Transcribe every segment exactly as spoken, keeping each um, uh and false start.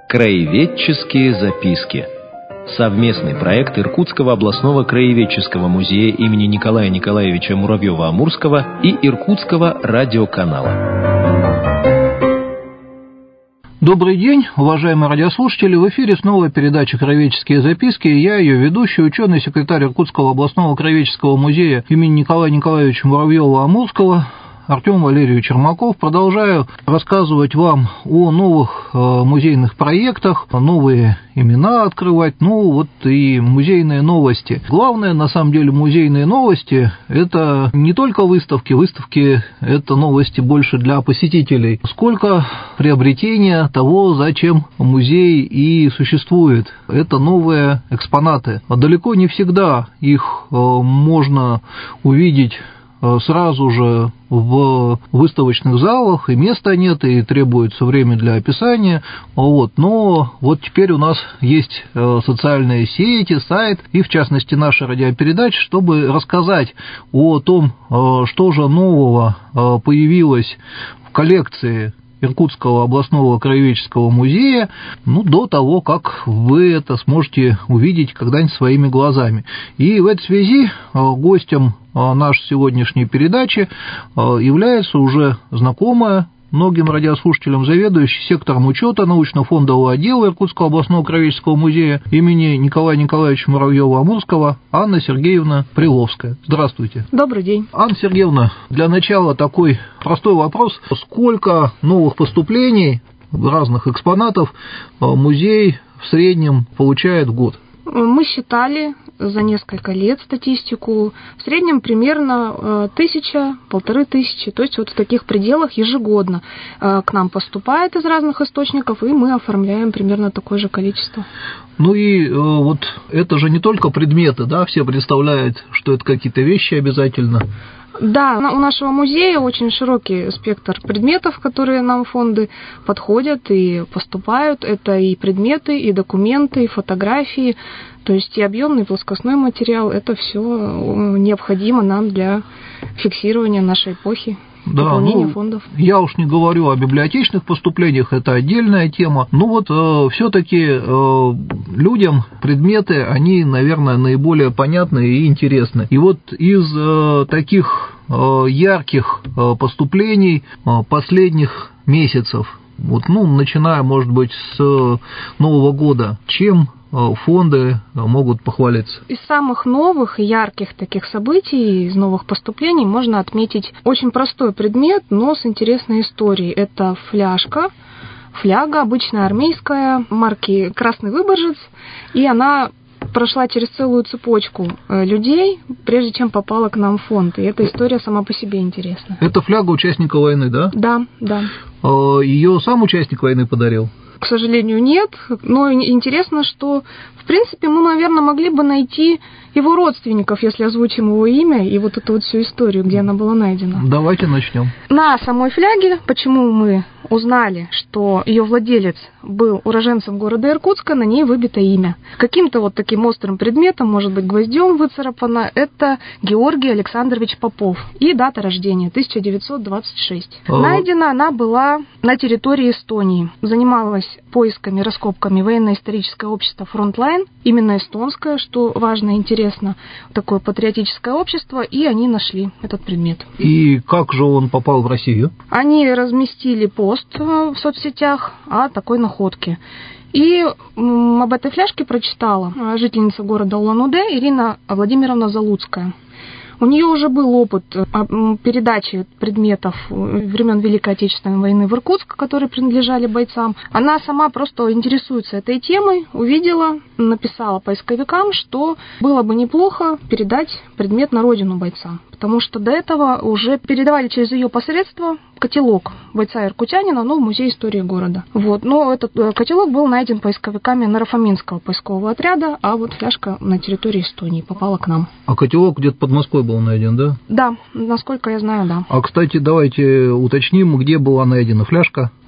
Краеведческие записки. Совместный проект Иркутского областного краеведческого музея имени Николая Николаевича Муравьева-Амурского и Иркутского радиоканала. Добрый день, уважаемые радиослушатели. В эфире снова передача «Краеведческие записки». Я ее ведущий, ученый, секретарь Иркутского областного краеведческого музея имени Николая Николаевича Муравьева-Амурского Артем Валерьевич Ермаков. Продолжаю рассказывать вам о новых музейных проектах, новые имена открывать, ну вот и музейные новости. Главное, на самом деле, музейные новости – это не только выставки, выставки – это новости больше для посетителей, сколько приобретения того, зачем музей и существует. Это новые экспонаты. Далеко не всегда их можно увидеть сразу же в выставочных залах, и места нет, и требуется время для описания, вот. Но вот теперь у нас есть социальные сети, сайт, и в частности наша радиопередача, чтобы рассказать о том, что же нового появилось в коллекции Иркутского областного краеведческого музея, ну, до того, как вы это сможете увидеть когда-нибудь своими глазами. И в этой связи гостем нашей сегодняшней передачи является уже знакомая многим радиослушателям заведующий сектором учета научно-фондового отдела Иркутского областного краеведческого музея имени Николая Николаевича Муравьева-Амурского Анна Сергеевна Приловская. Здравствуйте. Добрый день. Анна Сергеевна, для начала такой простой вопрос. Сколько новых поступлений разных экспонатов музей в среднем получает в год? Мы считали за несколько лет статистику, в среднем примерно тысяча, полторы тысячи, то есть вот в таких пределах ежегодно к нам поступает из разных источников, и мы оформляем примерно такое же количество. Ну и вот это же не только предметы, да, все представляют, что это какие-то вещи обязательно. Да, у нашего музея очень широкий спектр предметов, которые нам фонды подходят и поступают. Это и предметы, и документы, и фотографии, то есть и объемный, и плоскостной материал. Это все необходимо нам для фиксирования нашей эпохи. Да, ну, фондов. Я уж не говорю о библиотечных поступлениях, это отдельная тема. Ну вот э, все-таки э, людям предметы, они, наверное, наиболее понятны и интересны. И вот из э, таких э, ярких э, поступлений э, последних месяцев, вот, ну, начиная, может быть, с э, Нового года, чем фонды могут похвалиться? Из самых новых и ярких таких событий, из новых поступлений можно отметить очень простой предмет, но с интересной историей. Это фляжка, фляга, обычная армейская, марки «Красный Выборжец», и она прошла через целую цепочку людей, прежде чем попала к нам в фонд. И эта история сама по себе интересна. Это фляга участника войны, да? Да, да. Ее сам участник войны подарил? К сожалению, нет, но интересно, что, в принципе, мы, наверное, могли бы найти его родственников, если озвучим его имя и вот эту вот всю историю, где она была найдена. Давайте начнем. На самой фляге, почему мы узнали, что ее владелец был уроженцем города Иркутска, на ней выбито имя. Каким-то вот таким острым предметом, может быть, гвоздем выцарапано, это Георгий Александрович Попов. И дата рождения тысяча девятьсот двадцать шесть. А... Найдена она была на территории Эстонии. Занималась поисками, раскопками военно-историческое общество «Фронтлайн», именно эстонское, что важно и интересно, такое патриотическое общество, и они нашли этот предмет. И как же он попал в Россию? Они разместили пост в соцсетях о такой находке. И об этой фляжке прочитала жительница города Улан-Удэ Ирина Владимировна Залуцкая. У нее уже был опыт передачи предметов времен Великой Отечественной войны в Иркутск, которые принадлежали бойцам. Она сама просто интересуется этой темой, увидела, написала поисковикам, что было бы неплохо передать предмет на родину бойцам. Потому что до этого уже передавали через ее посредство котелок бойца-иркутянина, но в Музей истории города. Вот. Но этот котелок был найден поисковиками Нарафаминского поискового отряда, а вот фляжка на территории Эстонии попала к нам. А котелок где-то под Москвой был найден, да? Да, насколько я знаю, да. А, кстати, давайте уточним, где была найдена фляжка.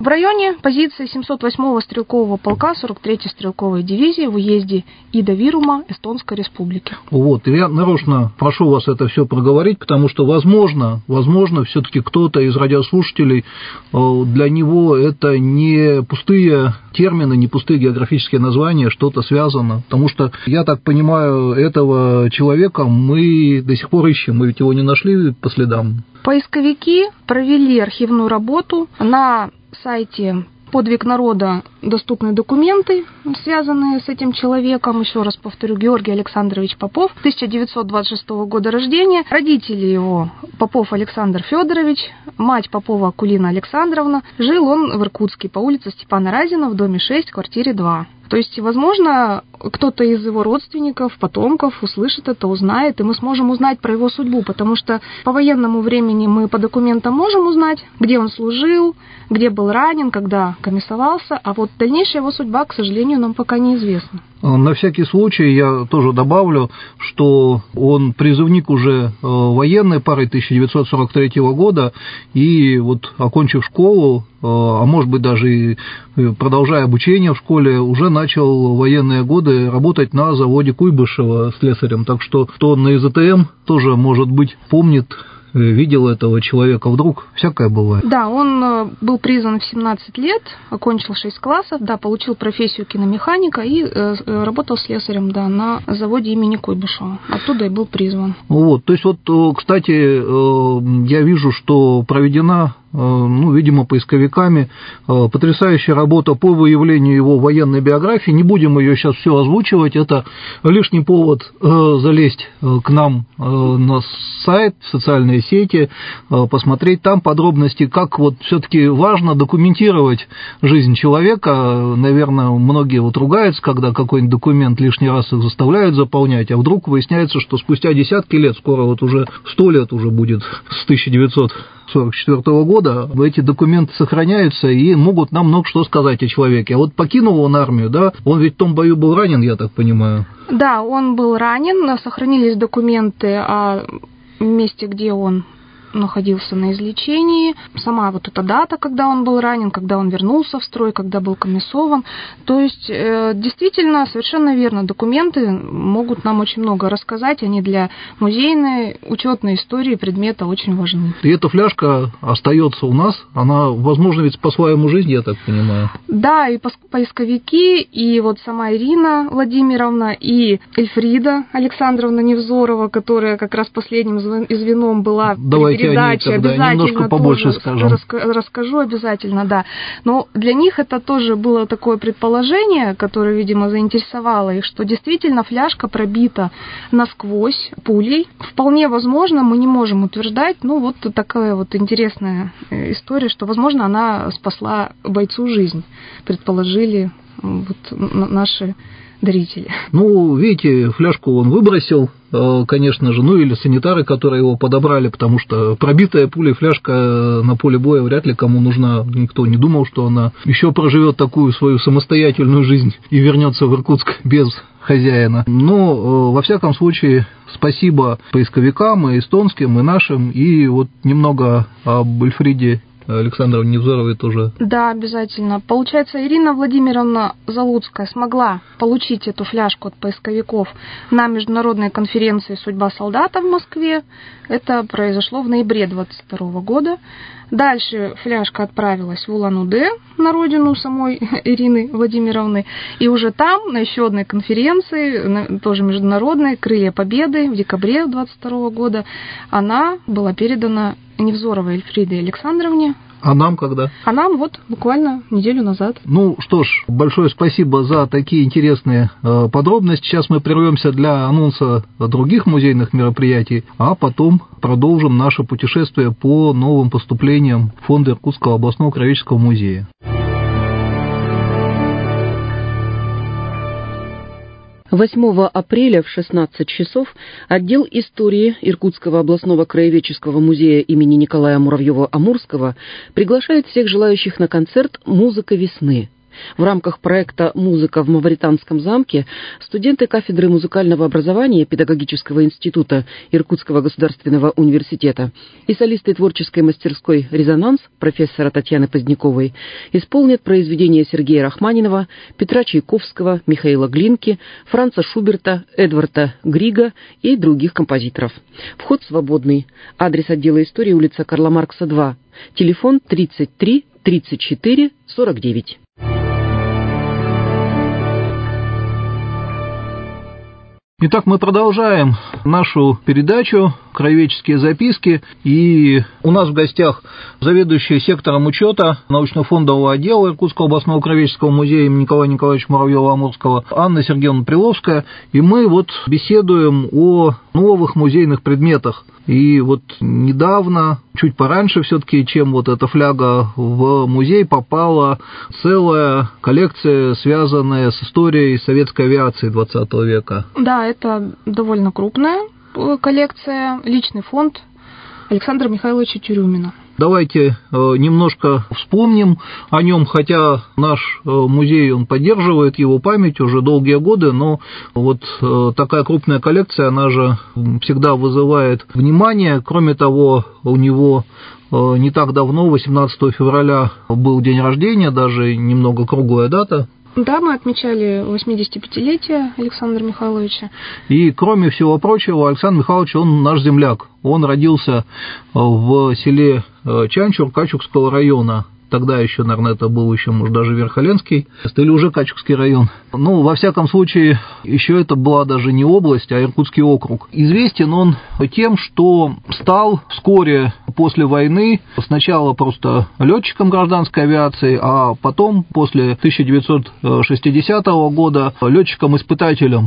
В районе позиции семьсот восьмого стрелкового полка сорок третьей стрелковой дивизии в уезде Ида-Вирума Эстонской Республики. Вот, я нарочно прошу вас это все проговорить, потому что, возможно, возможно, все-таки кто-то из радиослушателей, для него это не пустые термины, не пустые географические названия, что-то связано. Потому что, я так понимаю, этого человека мы до сих пор ищем, мы ведь его не нашли по следам. Поисковики провели архивную работу на сайте «Подвиг народа» доступны документы, связанные с этим человеком. Еще раз повторю, Георгий Александрович Попов, тысяча девятьсот двадцать шестого года рождения. Родители его Попов Александр Федорович, мать Попова Акулина Александровна. Жил он в Иркутске по улице Степана Разина в доме шесть, квартире два. То есть, возможно, кто-то из его родственников, потомков услышит это, узнает, и мы сможем узнать про его судьбу, потому что по военному времени мы по документам можем узнать, где он служил, где был ранен, когда комиссовался, а вот дальнейшая его судьба, к сожалению, нам пока неизвестна. На всякий случай я тоже добавлю, что он призывник уже военной пары тысяча девятьсот сорок третьего года, и вот окончив школу, а может быть даже и продолжая обучение в школе, уже начал в военные годы работать на заводе Куйбышева слесарем. Так что кто на ИЗТМ тоже, может быть, помнит, видел этого человека, вдруг всякое бывает. Да, он был призван в семнадцать лет, окончил шесть классов, да, получил профессию киномеханика и э, работал слесарем, да, на заводе имени Куйбышева. Оттуда и был призван. Вот, то есть вот, кстати, э, я вижу, что проведена, ну, видимо, поисковиками, потрясающая работа по выявлению его военной биографии. Не будем ее сейчас все озвучивать, это лишний повод залезть к нам на сайт, в социальные сети, посмотреть там подробности, как вот все-таки важно документировать жизнь человека. Наверное, многие вот ругаются, когда какой-нибудь документ лишний раз их заставляют заполнять, а вдруг выясняется, что спустя десятки лет, скоро вот уже сто лет уже будет с тысяча девятьсот сорок четвёртого года, эти документы сохраняются и могут нам много что сказать о человеке. А вот покинул он армию, да, он ведь в том бою был ранен, я так понимаю. Да, он был ранен, сохранились документы о месте, где он находился на излечении, сама вот эта дата, когда он был ранен, когда он вернулся в строй, когда был комиссован. То есть, действительно, совершенно верно, документы могут нам очень много рассказать, они для музейной, учетной истории предмета очень важны. И эта фляжка остается у нас, она, возможно, ведь спасла ему жизнь, я так понимаю. Да, и поисковики, и вот сама Ирина Владимировна, и Эльфрида Александровна Невзорова, которая как раз последним звеном была. Давайте передачи, обязательно немножко побольше скажем. Расскажу обязательно, да. Но для них это тоже было такое предположение, которое, видимо, заинтересовало их, что действительно фляжка пробита насквозь пулей. Вполне возможно, мы не можем утверждать, ну вот такая вот интересная история, что, возможно, она спасла бойцу жизнь, предположили вот наши дарители. Ну, видите, фляжку он выбросил, конечно же, ну или санитары, которые его подобрали, потому что пробитая пулей фляжка на поле боя вряд ли кому нужна. Никто не думал, что она еще проживет такую свою самостоятельную жизнь и вернется в Иркутск без хозяина. Но, во всяком случае, спасибо поисковикам, и эстонским, и нашим, и вот немного об Эльфриде Александровне Невзоровой тоже. Да, обязательно. Получается, Ирина Владимировна Залуцкая смогла получить эту фляжку от поисковиков на международной конференции «Судьба солдата» в Москве. Это произошло в ноябре двадцать второго года. Дальше фляжка отправилась в Улан-Удэ, на родину самой Ирины Владимировны. И уже там, на еще одной конференции, тоже международной, «Крылья Победы» в декабре двадцать второго года, она была передана Невзоровой Эльфриде Александровне. А нам когда? А нам вот буквально неделю назад. Ну что ж, большое спасибо за такие интересные э, подробности. Сейчас мы прервемся для анонса других музейных мероприятий, а потом продолжим наше путешествие по новым поступлениям фонда Иркутского областного краеведческого музея. восьмого апреля в шестнадцать часов отдел истории Иркутского областного краеведческого музея имени Николая Муравьева-Амурского приглашает всех желающих на концерт «Музыка весны». В рамках проекта «Музыка в Мавританском замке» студенты кафедры музыкального образования Педагогического института Иркутского государственного университета и солисты творческой мастерской «Резонанс» профессора Татьяны Поздняковой исполнят произведения Сергея Рахманинова, Петра Чайковского, Михаила Глинки, Франца Шуберта, Эдварда Грига и других композиторов. Вход свободный. Адрес отдела истории, улица Карла Маркса, два. Телефон тридцать три тридцать четыре сорок девять. Итак, мы продолжаем нашу передачу «Краеведческие записки». И у нас в гостях заведующая сектором учета научно-фондового отдела Иркутского областного краеведческого музея имени Николая Николаевича Муравьева-Амурского Анна Сергеевна Приловская. И мы вот беседуем о новых музейных предметах. И вот недавно, чуть пораньше все-таки, чем вот эта фляга, в музей попала целая коллекция, связанная с историей советской авиации двадцатого века. Да, это довольно крупная коллекция, личный фонд Александра Михайловича Тюрюмина. Давайте немножко вспомним о нем, хотя наш музей, он поддерживает его память уже долгие годы, но вот такая крупная коллекция, она же всегда вызывает внимание. Кроме того, у него не так давно, восемнадцатого февраля, был день рождения, даже немного круглая дата. Да, мы отмечали восьмидесятипятилетие Александра Михайловича. И, кроме всего прочего, Александр Михайлович, он наш земляк. Он родился в селе Чанчур Качукского района. Тогда еще, наверное, это был еще, может, даже Верхоленский, или уже Качукский район. Ну, во всяком случае, еще это была даже не область, а Иркутский округ. Известен он тем, что стал вскоре после войны сначала просто летчиком гражданской авиации, а потом, после тысяча девятьсот шестидесятого года, летчиком-испытателем,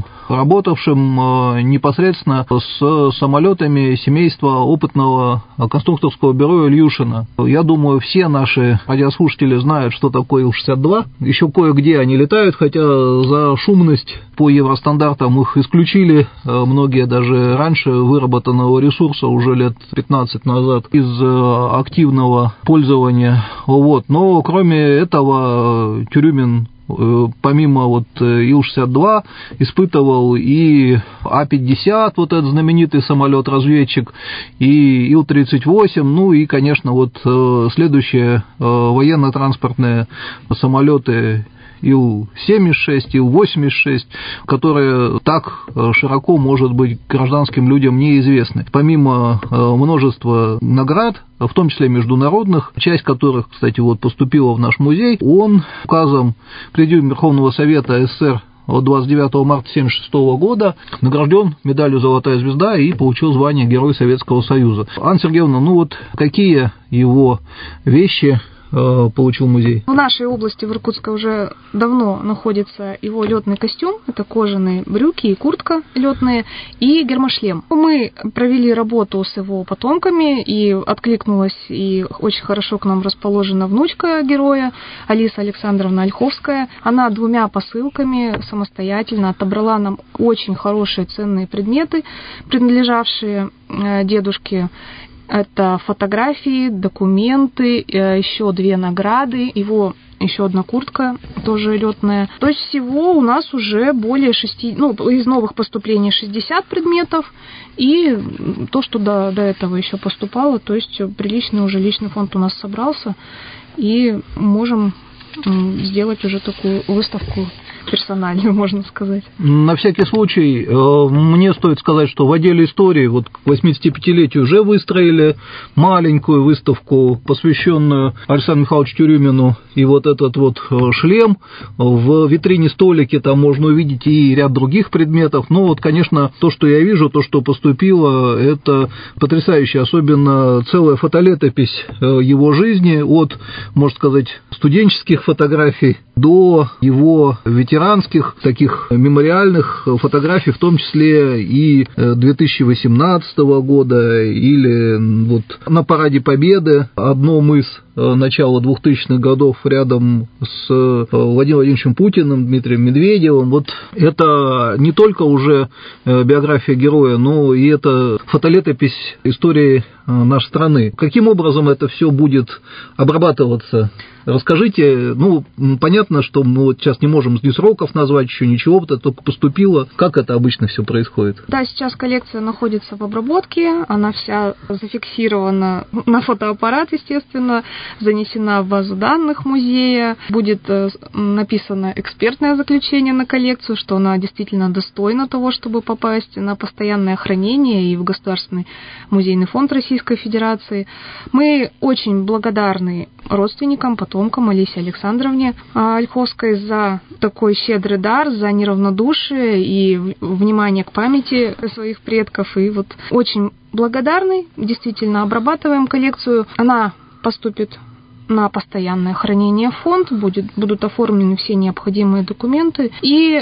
работавшим непосредственно с самолетами семейства опытного конструкторского бюро Ильюшина. Я думаю, все наши радиослушатели знают, что такое Ил шестьдесят два. Еще кое-где они летают, хотя за шумность по евростандартам их исключили. Многие даже раньше выработанного ресурса уже лет пятнадцать назад из активного пользования. Вот. Но кроме этого Тюрюмин помимо вот Ил шестьдесят два испытывал и А пятьдесят, вот этот знаменитый самолет-разведчик, и Ил тридцать восемь, ну и, конечно, вот следующие военно-транспортные самолеты Ил семьдесят шесть, Ил восемьдесят шесть, которые так широко, может быть, гражданским людям неизвестны. Помимо множества наград, в том числе международных, часть которых, кстати, вот поступила в наш музей, он указом Президиума Верховного Совета СССР от двадцать девятого марта тысяча девятьсот семьдесят шестого года награжден медалью «Золотая звезда» и получил звание Герой Советского Союза. Анна Сергеевна, ну вот какие его вещи получил музей? В нашей области, в Иркутской, уже давно находится его летный костюм. Это кожаные брюки и куртка летные, и гермошлем. Мы провели работу с его потомками, и откликнулась, и очень хорошо к нам расположена внучка героя, Алиса Александровна Ольховская. Она двумя посылками самостоятельно отобрала нам очень хорошие ценные предметы, принадлежавшие дедушке. Это фотографии, документы, еще две награды, его еще одна куртка, тоже летная. То есть всего у нас уже более шести, ну, из новых поступлений шестьдесят предметов, и то, что до, до этого еще поступало, то есть приличный уже личный фонд у нас собрался, и можем сделать уже такую выставку персональную, можно сказать. На всякий случай, мне стоит сказать, что в отделе истории вот к восьмидесятипятилетию уже выстроили маленькую выставку, посвященную Александру Михайловичу Тюрюмину, и вот этот вот шлем. В витрине столики там можно увидеть и ряд других предметов. Но вот, конечно, то, что я вижу, то, что поступило, это потрясающе, особенно целая фотолетопись его жизни, от, можно сказать, студенческих фотографий до его ветеранских, таких мемориальных фотографий, в том числе и две тысячи восемнадцатого года, или вот на Параде Победы, одном из начала двухтысячных годов, рядом с Владимиром Владимировичем Путиным, Дмитрием Медведевым. Вот это не только уже биография героя, но и это фотолетопись истории нашей страны. Каким образом это все будет обрабатываться? Расскажите, ну, понятно, что мы вот сейчас не можем ни сроков назвать, еще ничего, это только поступило. Как это обычно все происходит? Да, сейчас коллекция находится в обработке, она вся зафиксирована на фотоаппарат, естественно, занесена в базу данных музея, будет написано экспертное заключение на коллекцию, что она действительно достойна того, чтобы попасть на постоянное хранение и в Государственный музейный фонд Российской Федерации. Мы очень благодарны родственникам, потомкам Олесе Александровне Ольховской за такой щедрый дар, за неравнодушие и внимание к памяти своих предков. И вот очень благодарны, действительно обрабатываем коллекцию. Она поступит на постоянное хранение в фонд, будет, будут оформлены все необходимые документы. И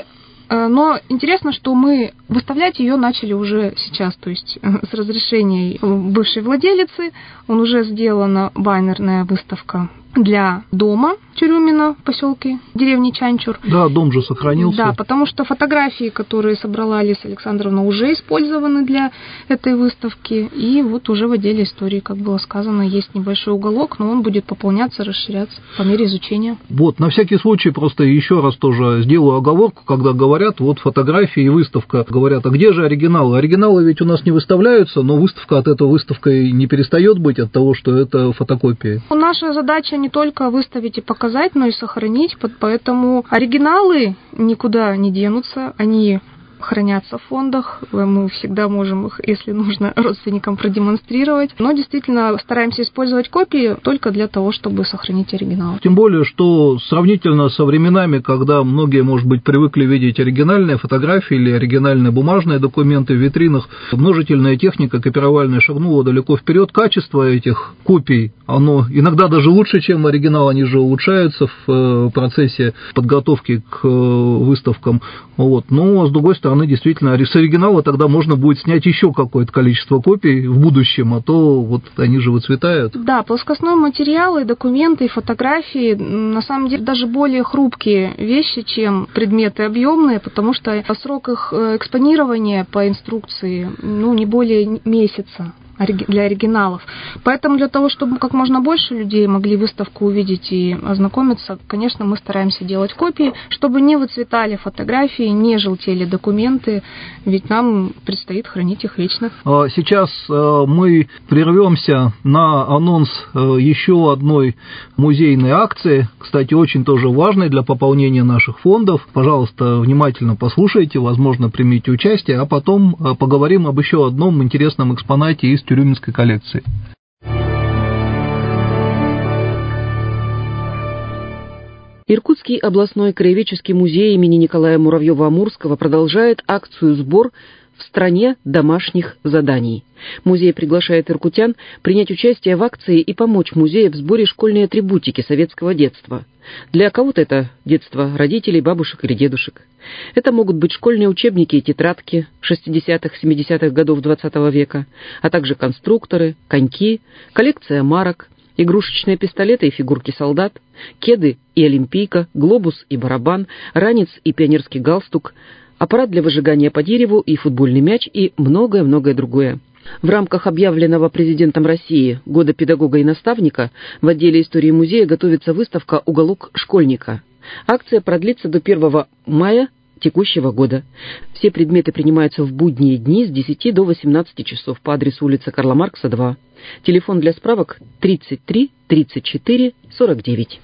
но интересно, что мы выставлять ее начали уже сейчас, то есть с разрешения бывшей владелицы. Он уже сделана баннерная выставка для дома Тюрюмина в поселке деревни Чанчур. Да, дом же сохранился. Да, потому что фотографии, которые собрала Олеся Александровна, уже использованы для этой выставки. И вот уже в отделе истории, как было сказано, есть небольшой уголок, но он будет пополняться, расширяться по мере изучения. Вот, на всякий случай просто еще раз тоже сделаю оговорку, когда говорят, вот фотографии и выставка. Говорят, а где же оригиналы? Оригиналы ведь у нас не выставляются, но выставка от этого выставкой не перестает быть от того, что это фотокопии. Наша задача не только выставить и показать, но и сохранить, поэтому оригиналы никуда не денутся, они хранятся в фондах, мы всегда можем их, если нужно, родственникам продемонстрировать, но действительно стараемся использовать копии только для того, чтобы сохранить оригинал. Тем более, что сравнительно со временами, когда многие, может быть, привыкли видеть оригинальные фотографии или оригинальные бумажные документы в витринах, множительная техника копировальная шагнула далеко вперед. Качество этих копий, оно иногда даже лучше, чем оригинал, они же улучшаются в процессе подготовки к выставкам. Вот. Но, с другой стороны, действительно, с оригинала тогда можно будет снять еще какое-то количество копий в будущем, а то вот они же выцветают. Да, плоскостной материал и документы, и фотографии, на самом деле, даже более хрупкие вещи, чем предметы объемные, потому что срок их экспонирования по инструкции, ну, не более месяца для оригиналов. Поэтому для того, чтобы как можно больше людей могли выставку увидеть и ознакомиться, конечно, мы стараемся делать копии, чтобы не выцветали фотографии, не желтели документы, ведь нам предстоит хранить их вечно. Сейчас мы прервемся на анонс еще одной музейной акции, кстати, очень тоже важной для пополнения наших фондов. Пожалуйста, внимательно послушайте, возможно, примите участие, а потом поговорим об еще одном интересном экспонате из Тюрюминской коллекции. Иркутский областной краеведческий музей имени Николая Муравьева-Амурского продолжает акцию «Сбор в стране домашних заданий». Музей приглашает иркутян принять участие в акции и помочь музею в сборе школьной атрибутики советского детства. Для кого-то это детство родителей, бабушек или дедушек. Это могут быть школьные учебники и тетрадки шестидесятых-семидесятых годов двадцатого века, а также конструкторы, коньки, коллекция марок, игрушечные пистолеты и фигурки солдат, кеды и олимпийка, глобус и барабан, ранец и пионерский галстук, аппарат для выжигания по дереву и футбольный мяч и многое-многое другое. В рамках объявленного президентом России Года педагога и наставника в отделе истории музея готовится выставка «Уголок школьника». Акция продлится до первого мая текущего года. Все предметы принимаются в будние дни с десяти до восемнадцати часов по адресу улица Карла Маркса, два. Телефон для справок тридцать три тридцать четыре сорок девять.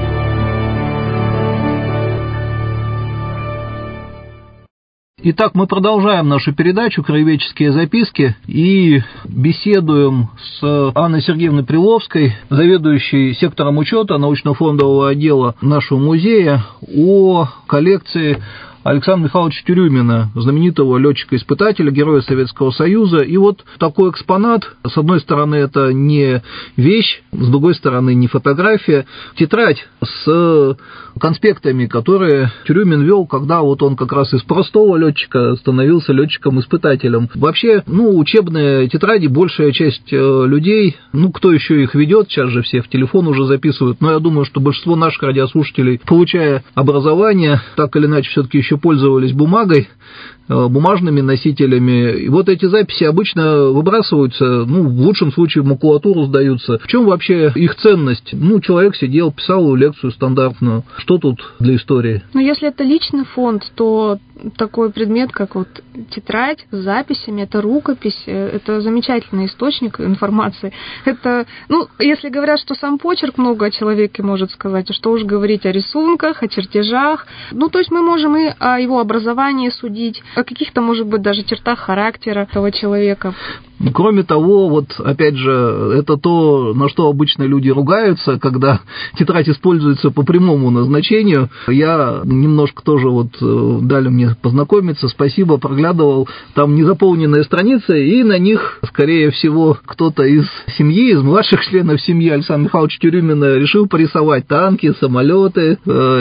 Итак, мы продолжаем нашу передачу «Краеведческие записки» и беседуем с Анной Сергеевной Приловской, заведующей сектором учета научно-фондового отдела нашего музея, о коллекции Александра Михайловича Тюрюмина, знаменитого летчика-испытателя, героя Советского Союза. И вот такой экспонат, с одной стороны, это не вещь, с другой стороны, не фотография, тетрадь с конспектами, которые Тюрюмин вел, когда вот он как раз из простого летчика становился летчиком-испытателем. Вообще, ну, учебные тетради, большая часть людей, ну, кто еще их ведет, сейчас же все в телефон уже записывают, но я думаю, что большинство наших радиослушателей, получая образование, так или иначе, все-таки еще еще пользовались бумагой, бумажными носителями. И вот эти записи обычно выбрасываются, ну, в лучшем случае в макулатуру сдаются. В чем вообще их ценность? Ну, человек сидел, писал лекцию стандартную. Что тут для истории? Ну, если это личный фонд, то такой предмет, как вот тетрадь с записями, это рукопись, это замечательный источник информации. Это, ну, если говорят, что сам почерк много о человеке может сказать, что уж говорить о рисунках, о чертежах. Ну, то есть мы можем и о его образовании судить, о каких-то, может быть, даже чертах характера этого человека. Кроме того, вот опять же, это то, на что обычно люди ругаются, когда тетрадь используется по прямому назначению. Я немножко тоже вот дали мне познакомиться, спасибо, проглядывал, там незаполненные страницы, и на них, скорее всего, кто-то из семьи, из младших членов семьи Александра Михайловича Тюрюмина решил порисовать танки, самолеты,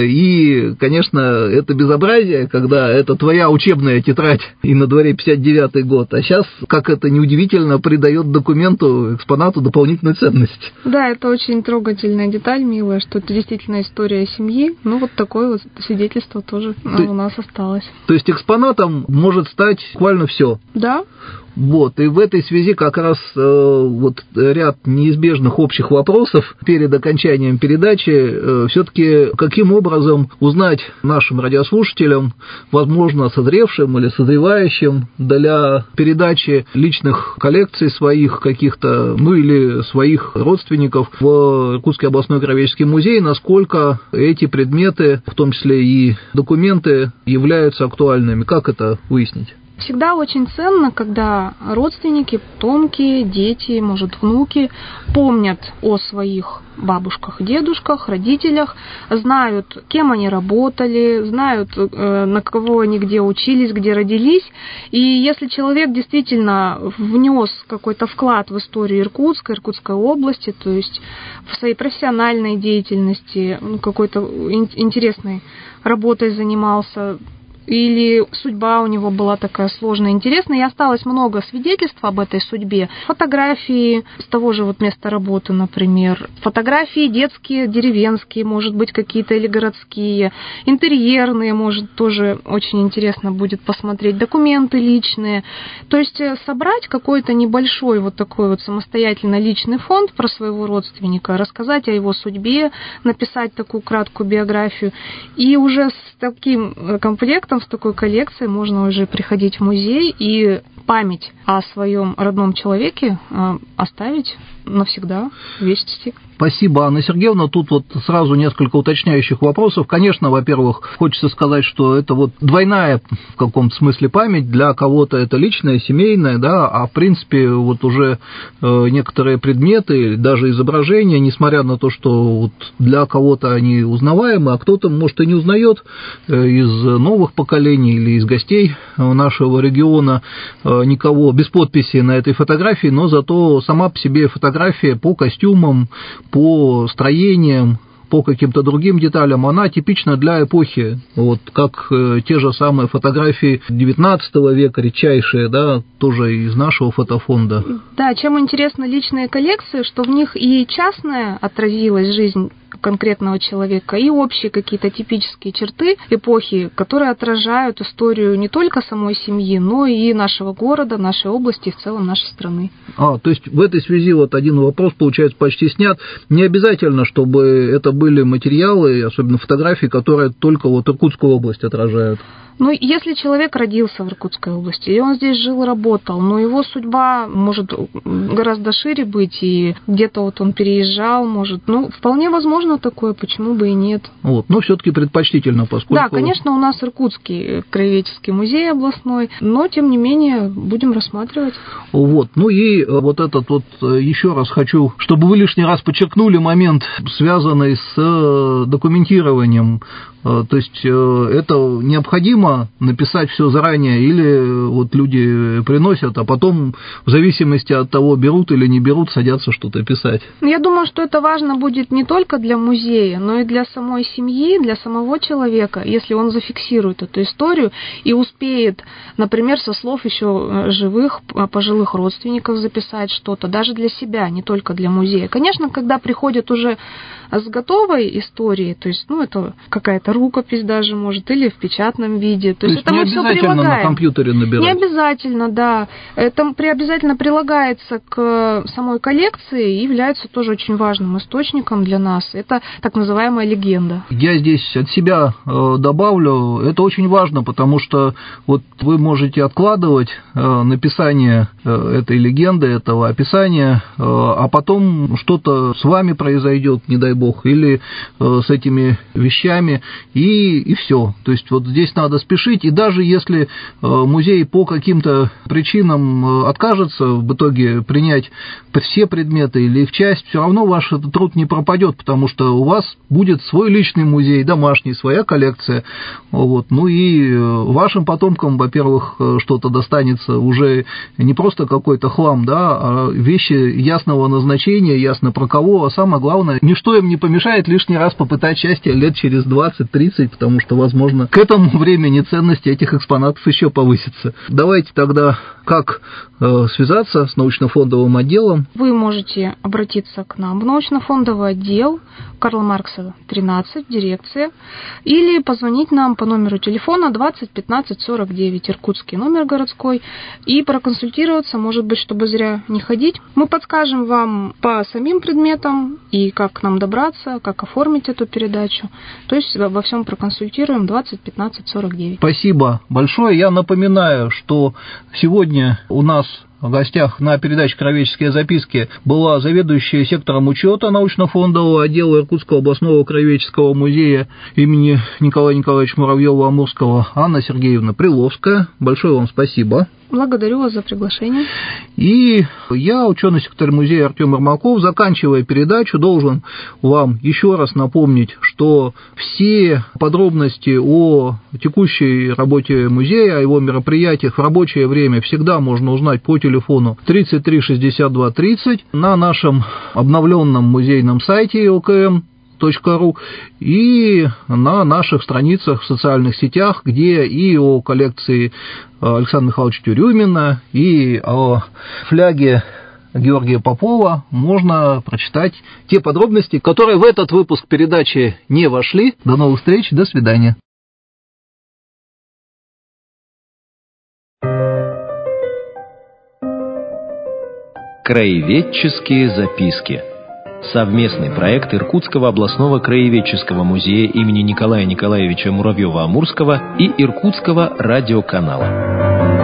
и, конечно, это безобразие, когда это твоя учебная тетрадь, и на дворе пятьдесят девятый год, а сейчас, как это неудивительно, придает документу, экспонату дополнительную ценность. Да, это очень трогательная деталь, милая, что это действительно история семьи. Ну, вот такое вот свидетельство тоже Ты... у нас осталось. То есть экспонатом может стать буквально все. Да. Вот, и в этой связи как раз э, вот ряд неизбежных общих вопросов перед окончанием передачи. Э, все-таки каким образом узнать нашим радиослушателям, возможно, созревшим или созревающим для передачи личных коллекций своих каких-то, ну или своих родственников в Иркутский областной краеведческий музей, насколько эти предметы, в том числе и документы, являются актуальными? Как это выяснить? Всегда очень ценно, когда родственники, потомки, дети, может, внуки помнят о своих бабушках, дедушках, родителях, знают, кем они работали, знают, на кого они где учились, где родились. И если человек действительно внес какой-то вклад в историю Иркутска, Иркутской области, то есть в своей профессиональной деятельности, какой-то интересной работой занимался, или судьба у него была такая сложная, интересная, и осталось много свидетельств об этой судьбе. Фотографии с того же вот места работы, например. Фотографии детские, деревенские, может быть, какие-то или городские. Интерьерные, может, тоже очень интересно будет посмотреть. Документы личные. То есть собрать какой-то небольшой вот такой вот самостоятельно личный фонд про своего родственника, рассказать о его судьбе, написать такую краткую биографию. И уже с таким комплектом, с такой коллекцией можно уже приходить в музей и память о своем родном человеке оставить навсегда в вечности. Спасибо, Анна Сергеевна. Тут вот сразу несколько уточняющих вопросов. Конечно, во-первых, хочется сказать, что это вот двойная в каком-то смысле память. Для кого-то это личная, семейная, да, а в принципе вот уже э, некоторые предметы, даже изображения, несмотря на то, что вот для кого-то они узнаваемы, а кто-то, может, и не узнает э, из новых поколений или из гостей нашего региона э, никого без подписи на этой фотографии, но зато сама по себе фотография по костюмам, по строениям, по каким-то другим деталям, она типична для эпохи, вот как э, те же самые фотографии девятнадцатого века, редчайшие, да, тоже из нашего фотофонда. Да, чем интересны личные коллекции, что в них и частная отразилась жизнь конкретного человека, и общие какие-то типические черты эпохи, которые отражают историю не только самой семьи, но и нашего города, нашей области и в целом нашей страны. А, то есть в этой связи вот один вопрос, получается, почти снят. Не обязательно, чтобы это были материалы, особенно фотографии, которые только вот Иркутскую область отражают. Ну, если человек родился в Иркутской области, и он здесь жил и работал, но его судьба может гораздо шире быть, и где-то вот он переезжал, может, ну, вполне возможно такое, почему бы и нет. Вот, но все-таки предпочтительно, поскольку... Да, конечно, у нас Иркутский краеведческий музей областной, но, тем не менее, будем рассматривать. Вот, ну и вот этот вот, еще раз хочу, чтобы вы лишний раз подчеркнули момент, связанный с документированием. То есть это необходимо написать все заранее, или вот люди приносят, а потом в зависимости от того, берут или не берут, садятся что-то писать? Я думаю, что это важно будет не только для музея, но и для самой семьи, для самого человека, если он зафиксирует эту историю и успеет, например, со слов еще живых, пожилых родственников записать что-то, даже для себя, не только для музея. Конечно, когда приходят уже с готовой историей, то есть, ну, это какая-то рукопись даже, может, или в печатном виде, виде. То, То есть, есть это не мы все обязательно прилагаем. на компьютере набирать? Не обязательно, да. Это при, обязательно прилагается к самой коллекции и является тоже очень важным источником для нас. Это так называемая легенда. Я здесь от себя э, добавлю, это очень важно, потому что вот вы можете откладывать э, написание э, этой легенды, этого описания, э, а потом что-то с вами произойдет, не дай бог, или э, с этими вещами, и, и все. То есть вот здесь надо спешить, и даже если э, музей по каким-то причинам э, откажется в итоге принять все предметы или их часть, все равно ваш этот труд не пропадет, потому что у вас будет свой личный музей, домашний, своя коллекция. Вот. Ну и вашим потомкам, во-первых, что-то достанется уже не просто какой-то хлам, да, а вещи ясного назначения, ясно про кого, а самое главное, ничто им не помешает лишний раз попытать счастье лет через двадцать-тридцать, потому что, возможно, к этому времени ценность этих экспонатов еще повысится. Давайте тогда как э, связаться с научно-фондовым отделом? Вы можете обратиться к нам в научно-фондовый отдел Карла Маркса, тринадцать, дирекция, или позвонить нам по номеру телефона двадцать пятнадцать сорок девять, иркутский номер городской, и проконсультироваться, может быть, чтобы зря не ходить. Мы подскажем вам по самим предметам и как к нам добраться, как оформить эту передачу. То есть во всем проконсультируем. Двадцать пятнадцать сорок девять. Спасибо большое. Я напоминаю, что сегодня у нас в гостях на передаче «Краеведческие записки» была заведующая сектором учета научно-фондового отдела Иркутского областного краеведческого музея имени Николая Николаевича Муравьева-Амурского Анна Сергеевна Приловская. Большое вам спасибо. Благодарю вас за приглашение. И я, ученый-секретарь музея Артем Ермаков, заканчивая передачу, должен вам еще раз напомнить, что все подробности о текущей работе музея, о его мероприятиях в рабочее время всегда можно узнать по телефону тридцать три шестьдесят два тридцать на нашем обновленном музейном сайте эл ка эм точка ру и на наших страницах в социальных сетях, где и о коллекции Александра Михайловича Тюрюмина, и о фляге Георгия Попова можно прочитать те подробности, которые в этот выпуск передачи не вошли. До новых встреч, до свидания. Краеведческие записки. Совместный проект Иркутского областного краеведческого музея имени Николая Николаевича Муравьева-Амурского и Иркутского радиоканала.